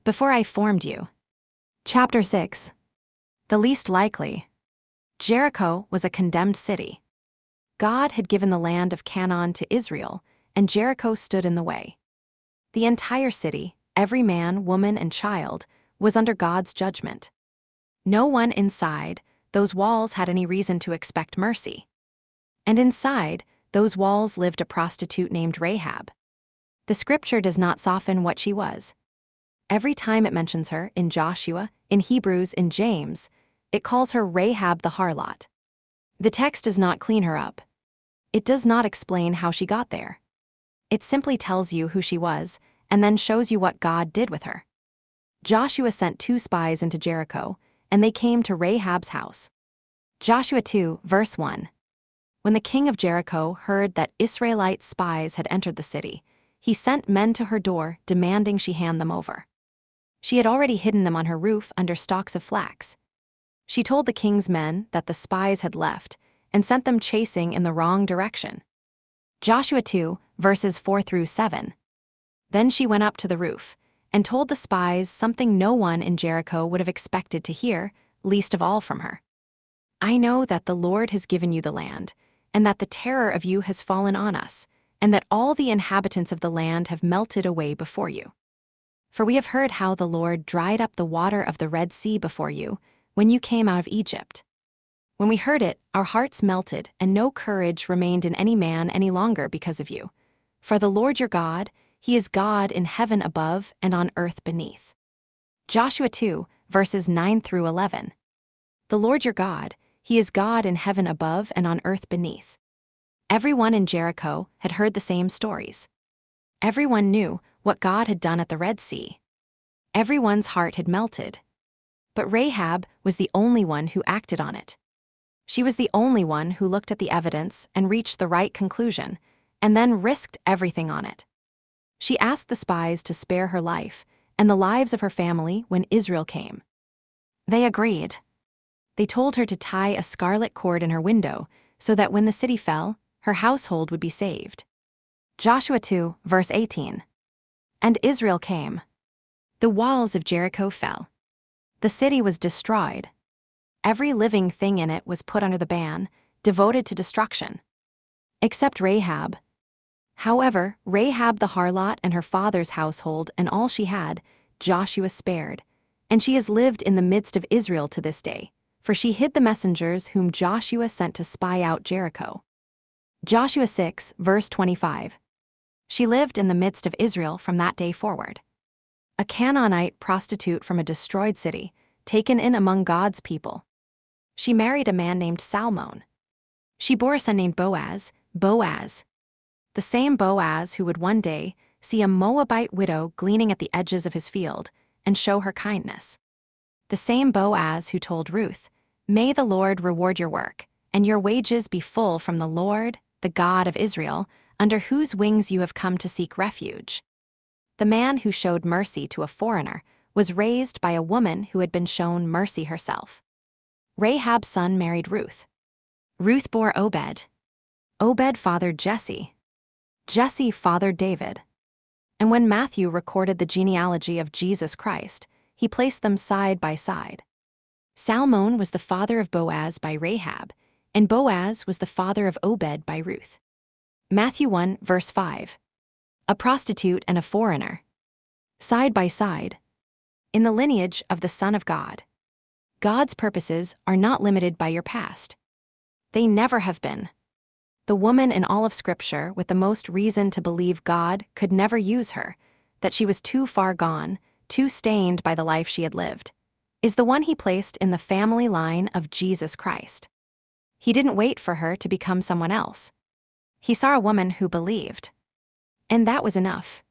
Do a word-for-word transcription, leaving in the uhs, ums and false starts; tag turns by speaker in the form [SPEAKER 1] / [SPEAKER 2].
[SPEAKER 1] before I formed you. Chapter six. The least likely. Jericho was a condemned city. God had given the land of Canaan to Israel, and Jericho stood in the way. The entire city, every man, woman, and child, was under God's judgment. No one inside those walls had any reason to expect mercy. And inside those walls lived a prostitute named Rahab. The scripture does not soften what she was. Every time it mentions her, in Joshua, in Hebrews, in James, it calls her Rahab the harlot. The text does not clean her up. It does not explain how she got there. It simply tells you who she was, and then shows you what God did with her. Joshua sent two spies into Jericho, and they came to Rahab's house. Joshua two, verse one. When the king of Jericho heard that Israelite spies had entered the city, he sent men to her door, demanding she hand them over. She had already hidden them on her roof under stalks of flax. She told the king's men that the spies had left and sent them chasing in the wrong direction. Joshua two, verses four through seven. Then she went up to the roof and told the spies something no one in Jericho would have expected to hear, least of all from her. I know that the Lord has given you the land, and that the terror of you has fallen on us, and that all the inhabitants of the land have melted away before you. For we have heard how the Lord dried up the water of the Red Sea before you, when you came out of Egypt. When we heard it, our hearts melted, and no courage remained in any man any longer because of you. For the Lord your God, He is God in heaven above and on earth beneath. Joshua two, verses nine through eleven. The Lord your God, He is God in heaven above and on earth beneath. Everyone in Jericho had heard the same stories. Everyone knew what God had done at the Red Sea. Everyone's heart had melted. But Rahab was the only one who acted on it. She was the only one who looked at the evidence and reached the right conclusion, and then risked everything on it. She asked the spies to spare her life and the lives of her family when Israel came. They agreed. They told her to tie a scarlet cord in her window so that when the city fell, her household would be saved. Joshua two, verse eighteen. And Israel came. The walls of Jericho fell. The city was destroyed. Every living thing in it was put under the ban, devoted to destruction. Except Rahab. However, Rahab the harlot and her father's household and all she had, Joshua spared, and she has lived in the midst of Israel to this day, for she hid the messengers whom Joshua sent to spy out Jericho. Joshua six, verse twenty-five. She lived in the midst of Israel from that day forward. A Canaanite prostitute from a destroyed city, taken in among God's people. She married a man named Salmon. She bore a son named Boaz, Boaz. The same Boaz who would one day see a Moabite widow gleaning at the edges of his field and show her kindness. The same Boaz who told Ruth, "May the Lord reward your work, and your wages be full from the Lord, the God of Israel, under whose wings you have come to seek refuge." The man who showed mercy to a foreigner was raised by a woman who had been shown mercy herself. Rahab's son married Ruth. Ruth bore Obed. Obed fathered Jesse. Jesse fathered David. And when Matthew recorded the genealogy of Jesus Christ, he placed them side by side. Salmon was the father of Boaz by Rahab, and Boaz was the father of Obed by Ruth. Matthew one, verse five. A prostitute and a foreigner. Side by side. In the lineage of the Son of God. God's purposes are not limited by your past. They never have been. The woman in all of Scripture with the most reason to believe God could never use her, that she was too far gone, too stained by the life she had lived, is the one he placed in the family line of Jesus Christ. He didn't wait for her to become someone else. He saw a woman who believed. And that was enough.